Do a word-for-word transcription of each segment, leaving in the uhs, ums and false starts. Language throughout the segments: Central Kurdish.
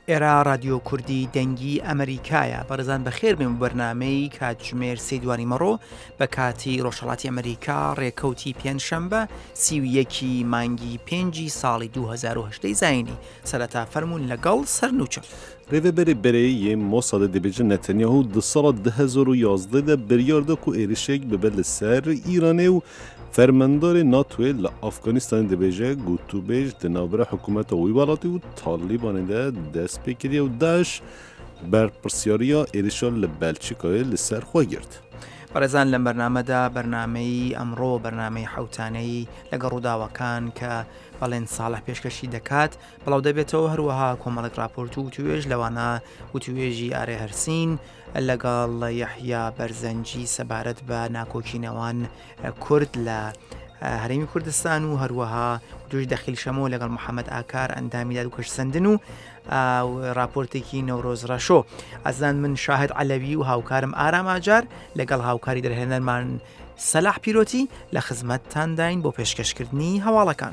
ئێرە رادیۆ کوردی دەنگی ئەمریکایە بەڕێزان بەخێر بێن بەرنامەی کاتژمێر سێدوانی مەڕۆ بە کاتی ڕۆژهەڵاتی ئەمریکا ڕێکەوتی پێنجشەمبە سی و یەکی مانگی پێنجی ساڵی دوو هەزار و هەشت زاینی سەرەتا فەرموون لەگەڵ سەرنووچە. Rêveberê berê yê Mossadê dibêjin Netanyahu di sala du hezar û yazdeh de biryar da ku êrişek bibe li ser Îranê û fermendarê NATOyê li Afganistanê dibêje gotûbêj di navbera hikûmeta wî welatî û Talîbanê de dest pê kiriye û Daesh berpirsyariya êrişa li Belçîkayê li ser xwe girt. بەڕێزان لەم بەرنامەدا بەرنامەی ئەمڕۆ بەرنامەی حوتانەی لەگەڵ ڕووداوەکان کە بەڵێن ساڵح پێشکەشی دەکات بەڵاو دەبێتەوە هەروەها کۆمەڵک راپۆرت و توێژ لەوانە وتوێژی ئارێ هەرسین لەگەڵ یەحیا بەرزەنجی سەبارەت بە ناکۆکینەوان کورد لە هەرێمی کوردستان و هەروەها دوش دەخیل شەمۆ لەگەڵ محەممەد ئاکار ئەندامی دادوکەش سندن و راپۆرتێکی نەورۆز ڕەشۆ. ئەزان من شاهد عەلەوی و هاوکارم ئارام ئاجار لەگەڵ هاوکاری دەرهێنەرمان سەلاح پیرۆتی لە خزمەتتانداین بۆ پێشکەشکردنی هەواڵەکان.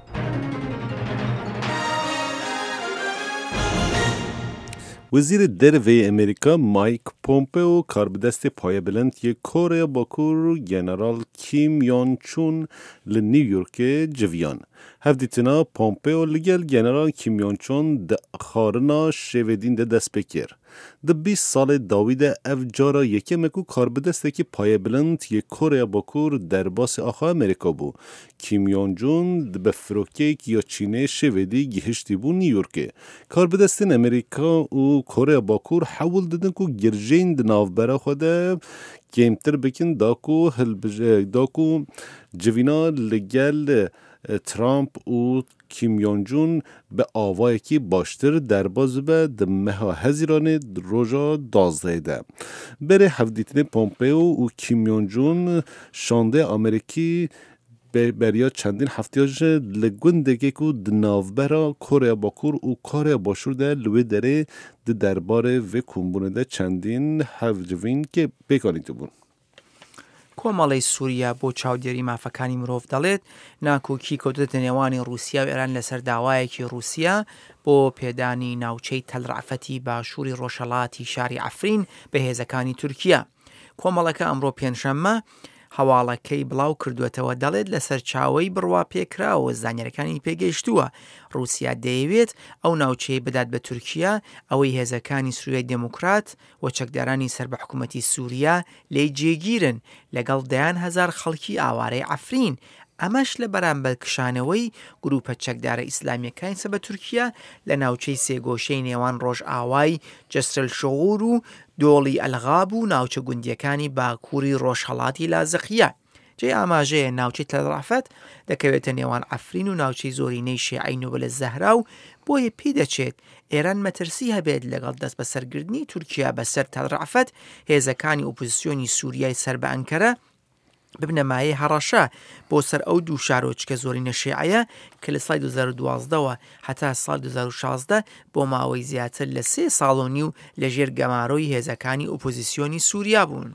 Wezîrê Derveyê Amerîka Mike Pompeo karbidestê payebilind yê Koreya Bakur General Kim Jong-un li New Yorkê civiyan. Hevdîtina Pompeo li gel General Kim Jong-un di xwarina şêvedîn de dest pê kir. Di bîst salê dawî de ev cara yekemek û karbidestekî payebilind yê Koreya Bakur derbasê axa Amerîka bû. Kim Jong-un di befirokeyek ya Çînê şêvedî gihiştî bû New Yorkê. Karbidestên Amerîka û Koreya Bakur hewil didin ku girjeyên di navbera xwe de kêmtir bikin da ku da ku civîna li gel Trump û Kim Jong-un bi avayekî baştir derbas be di meha Hezîranê roja duwazdehê de. Berê hevdîtinê Pompeo û Kim Jong-un şandê Amerîkî beriya çendîn heftiya ji li gundekê ku di navbera Koreya Bakur û Koreya Başûr de li wê derê di derbarê vê kombûnê de çendîn hevcivîn kê pêkanîtibûn. کۆمەڵی سووریا بۆ چاودێری مافەکانی مرۆڤ دەڵێت ناکۆکی کەوتوتە نێوانی رووسیا و ئێران لەسەر داوایەکی رووسیا بۆ پێدانی ناوچەی تەلڕعفەتی باشووری ڕۆژهەڵاتی شاری عەفرین بە هێزەکانی تورکیا. کۆمەڵەکە ئەمڕۆ پێنجشەممە هەواڵەکەی بڵاو کردوێتەوە دەڵێت لەسەر چاوەی بڕوا پێکراوە زانیاریەکانی پێگەیشتووە رووسیا دەیەوێت ئەو ناوچەی بدات بە تورکیا ئەوەی هێزەکانی سووریای دموکرات و چەکدارانی سەر بە حکوومەتی سووریا لێی جێگیرن لەگەڵ دەیان هەزار خەڵکی ئاوارەی عەفرین. ئەمەش لە بەرامبەر کشانەوەی گروپە چەکدارە ئیسلامیەکانی سە بە تورکیا لە ناوچەی سێگۆشەی نێوان ڕۆژ ئاوای جەسرەل شەغور و دۆڵی ئەلغاب و ناوچە گوندیەکانی باکووری ڕۆژهەڵاتی لازەخیە. جێ ئاماژەیە ناوچەی تەلڕعفەت دەکەوێتە نێوان عەفرین و ناوچەی زۆرینەی شیعەی نوبەلە زەهرا و بۆیە پێی دەچێت ئێران مەترسی هەبێت لەگەڵ دەست بە سەرگردنی تورکیا بەسەر تەلڕعفەت هێزەکانی ئۆپۆزیسیۆنی سووریای سەر بە ئەنکەرە ببنەمایە هەڕەشە بۆ سەر ئەو دوو شارۆچکە زۆرینە شیعەیە کە لە ساڵی دوو هەزار و دوازدەوە هەتا ساڵ دوو هەزار و شازدە بۆ ماوەی زیاتر لە سێ ساڵۆنی و لەژێر گەمارۆی هێزەکانی ئۆپۆزیسیۆنی سووریا بوون.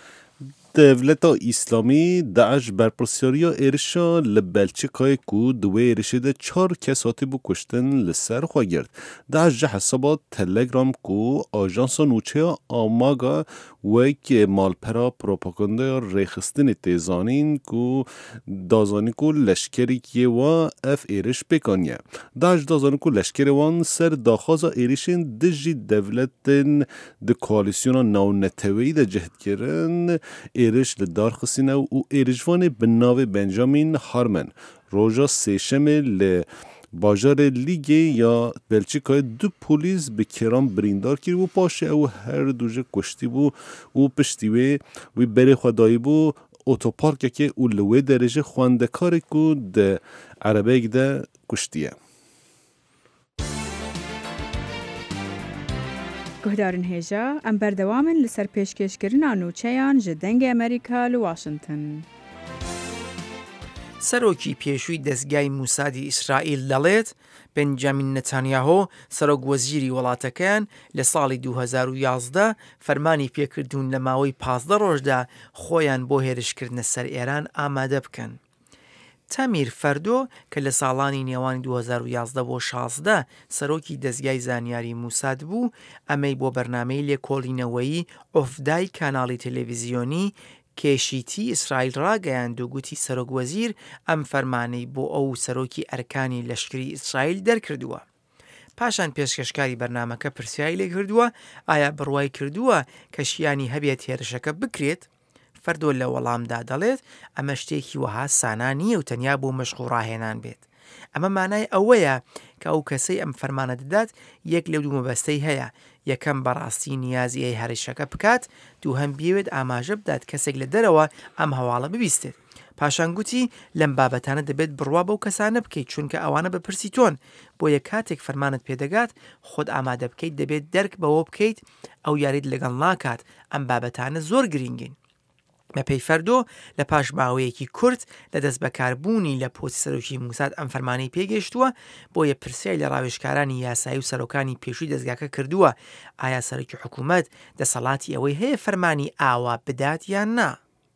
Devleta İslamî Daesh berpirsyariya êrişa li Belçîkayê ku di wê êrişê de çar kes hatibû kuştin li ser xwe girt. Daesh ji hesaba Telegram ku ajansa nûçeya Amaga wek malpera propagandaya rêxistinê tê zanîn ku dazanî ku leşkerîkiyê wa ev êriş pêkaniye. Daesh dazanî ku leşkerê wan ser daxwaza êrişên di jî devletên di koalîsyona navneteweyî de cihdkirin êriş li darxisîne û êrişvanê bi navê Benjamin Harman roja sêşemê li bajarê Lîgê ya Belçîkayê du polîs bi kêran birîndar kir û paşê ew her du jî kuştî bû û piştî wê wî berê xwe dayî bû otoparkekê û li wê derê jî xwendekarê ku di erebeyek de kuştiye. Guhdarên hêja em berdewamin li ser pêşkêşkirina nûçeyan ji dengê Amerîka li Washington. سەرۆکی پێشووی دەستگای موسادی ئیسرائیل دەڵێت بنجامین نەتانیاهۆ سەرۆک وەزیری وڵاتەکەیان لە ساڵی دوو هەزار و یازدە فەرمانی پێکردوون لە ماوەی پازدە ڕۆژدا خۆیان بۆ هێرشکردنە سەر ئێران ئامادە بکەن. تامیر فەردۆ کە لە ساڵانی نێوانی دوو هەزار و یازدە بۆ شازدە سەرۆکی دەزگای زانیاری موساد بوو، ئەمەی بۆ بەرنامەی لێکۆڵینەوەی ئۆفدای کاناڵی تەلەڤیزیۆنی کێشیتی ئیسرائیل ڕاگەیاند و گوتی سەرۆک وەزیر ئەم فەرمانەی بۆ ئەو سەرۆکی ئەرکانی لەشکری ئیسرائیل دەرکردووە. پاشان پێشکەشکاری بەرنامەکە پرسیاری لێ کردووە ئایا بڕوای کردووە کەشیانی هەبێت هێرشەکە بکرێت؟ فەردۆ لە وەڵامدا دەڵێت ئەمە شتێکی وەها سانا نییە و تەنیا بۆ مەشق و ڕاهێنان بێت. ئەمە مانای ئەوەیە کە ئەو کەسەی ئەم فەرمانە دەدات یەک لەو دوو مەبەستەی هەیە، یەکەم بەڕاستی نیازی ئەی هەرشەکە بکات، دووهەم بیەوێت ئاماژە بدات کەسێک لە دەرەوە ئەم هەواڵە ببیستێت. پاشان گوتی لەم بابەتانە دەبێت بڕوا بەو کەسانە بکەیت چونکە ئەوانە بەپرسی تۆن، بۆ یە کاتێک فەرمانت پێدەگات خۆت ئامادە بکەیت دەبێت دەرک بەوە بکەیت ئەو یاریت لەگەڵ ناکات. ئەم بابەتانە زۆر گرنگین. بەپێی فەردۆ لە پاش ماوەیەکی کورت لە دەست بەکاربوونی لە پۆستی سەرۆکی موساد ئەم فەرمانەی پێگەشتووە، بۆیە پرسیای لە ڕاوێژکارانی یاسایی و سەرۆکانی پێشووی دەستگاکە کردووە ئایا سەرۆکی حکوومەت دەسەڵاتی ئەوەی هەیە فەرمانی ئاوا بدات یان نا.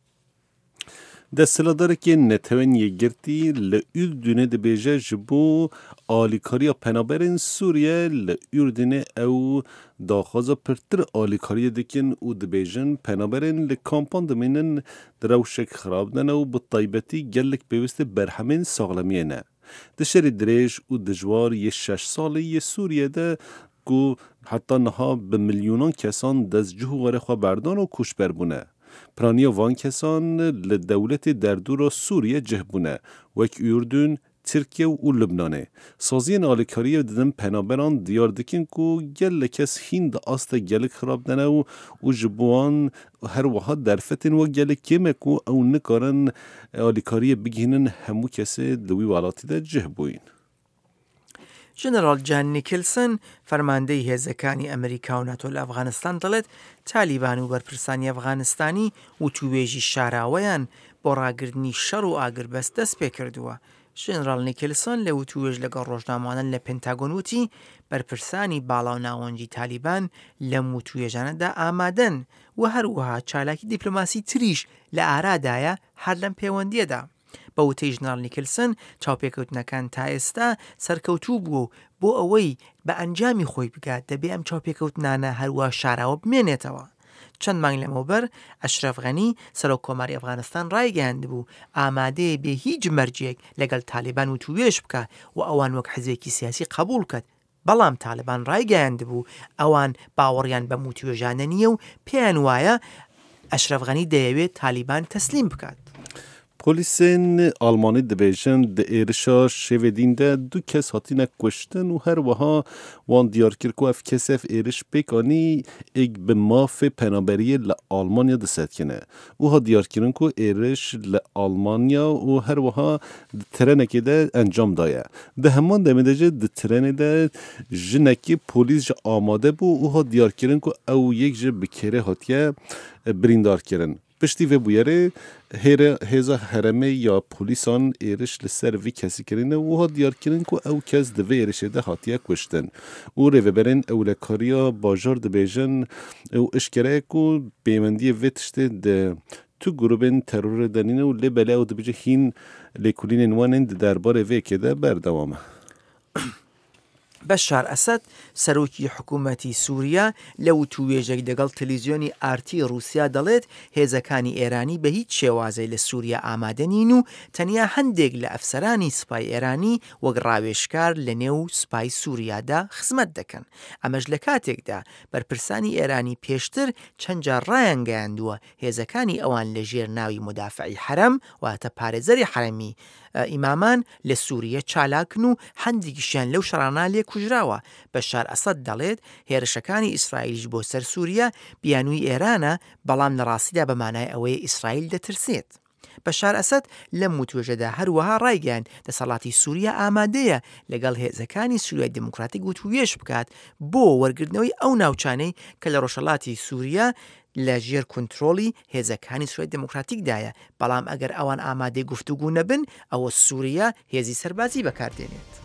دەسەڵاتدارێکی نەتەوەن یەکگرتی لە ئوردونێ دەبێژە ji bo alîkariya penaberên Sûriye li Urdunê ew daxwaza pirtir alîkariye dikin û dibêjin penaberên li kampan dimînin di rewşek xirab dene û bi taybetî gelek pêwîst ê berhemên saxlemiyê ne. Di şerê dirêj û dijwar yê şeş salî yê Sûriyeyê ku heta niha bi milyûnan kesan destcih û werê xwe berdan û kuşber bûne. Piraniya van kesan li dewletê derdûra Sûriye cih bûne, wek Ürdün, Tirkiye û Lubnanê. Saziyên alîkariyê didin penaberan diyar dikin ku gelek kes hîn di asta gelek xirab dene û û ji bo wan her wiha derfetên wek gelek kêm e ku ew nikarin alîkariyê bigihînin hemû kesê li wî welatî de cih bûyîn. ژنەڕال جان نیکلسن فەرماندەی هێزەکانی ئەمریکا و ناتۆ لە ئەفغانستان دەڵێت تالیبان و بەرپرسانی ئەفغانستانی وتووێژی شاراوەیان بۆ ڕاگرتنی شەڕ و ئاگربەست دەست پێ کردووە. ژنەڕال نیکلسن لە وتووێژ لەگەڵ ڕۆژنامەوانان لە پێنتاگۆن وتی بەرپرسانی باڵا و ناوەنجی تالیبان لەم وتووێژانەدا ئامادەن و هەروەها چالاکی دیپلۆماسی تریش لە ئارادایە هەر لەم پەیوەندیەدا. بە وتەی ژنەڕال نیکلسن چاوپێکەوتنەکان تا ئێستا سەرکەوتوو بوو و بۆ ئەوەی بە ئەنجامی خۆی بگات دەبێ ئەم چاوپێکەوتنانە هەروە شاراوە بمێنێتەوە. چەند مانگ لەمەوبەر ئەشرەف غەنی سەرۆک کۆماری ئەفغانستان ڕایگەیاند بوو ئامادەیە بێ هیچ مەرجێک لەگەڵ تالیبان وتووێژ بکە و ئەوان وەک حزبێکی سیاسی قبول کات. بەڵام تالیبان ڕایگەیاند بوو ئەوان باوەڕیان بە وتوێژانە نییە و پێیان وایە ئەشرەف غەنی دەیەوێت تالیبان تەسلیم بکات. Polîsên Almanî dibêjin di êrişa şêvedîn de du kes hatine kuştin û her wiha wan diyar kir ku ev kes ev êriş pêk anî êk bi mafê penaberiyê li Almanya disetkine. Wiha diyarkirin ku êriş li Almanya û her wiha di trenekê de encam daye. Di heman demê de jî di trenê de jinekî polîs ji amade bû û wiha diyarkirin ku ew yek ji bi kêrê hatiye birîndarkirin. Piştî vê bûyerê hêza heremê ya polîsan êriş li ser vî kesî kirine wiha diyarkirin ku ew kes di vê êrişê de hatiye kuştin û rêveberên ewlekariya bajar dibêjin ew işkereye ku peywendiyê vê tiştê di tu grubên terorê denîne û lê bele ew dibêje hîn lêkolînên wan ên di derbarê vêkê de berdewam e. بەشار ئەسەد سەرۆکی حکوومەتی سووریا لە وتووێژێک دەگەڵ تەلەڤیزیۆنی ئارتی رووسیا دەڵێت هێزەکانی ئێرانی بە هیچ شێوازەی لە سووریا ئامادە نین و تەنیا هەندێک لە ئەفسەرانی سوپای ئێرانی وەک ڕاوێژکار لە نێو سوپای سووریادا خزمەت دەکەن. ئەمەش لە کاتێکدا بەرپرسانی ئێرانی پێشتر چەند جار ڕایان گەیاندووە هێزەکانی ئەوان لە ژێر ناوی مدافعی حرەم واتە پارێزەری حرەمی ئیمامان لە سووریە چالاکن و هەندێکیشیان لەو شەڕانە لێ کوژراوە. بەشار ئەسەد دەڵێت هێرشەکانی ئیسرائیلیش بۆ سەر سووریا بیانووی ئێرانە، بەڵام لە ڕاستیدا بەمانای ئەوەیە ئیسرائیل دەترسێت. بەشار ئەسەد لەم وتوێژەدا هەروەها ڕایگەیاند دەسەڵاتی سووریا ئامادەیە لەگەڵ هێزەکانی سووریای دموکراتیک وتوێژ بکات بۆ وەرگرتنەوەی ئەو ناوچانەی کە لە ڕۆژهەڵاتی سووریا لە ژێر کۆنتڕۆڵی هێزەکانی سوورای دموکراتیکدایە، بەڵام ئەگەر ئەوان ئامادەی گفتوگو نەبن ئەوە سووریا هێزی سەربازی بەکاردێنێت.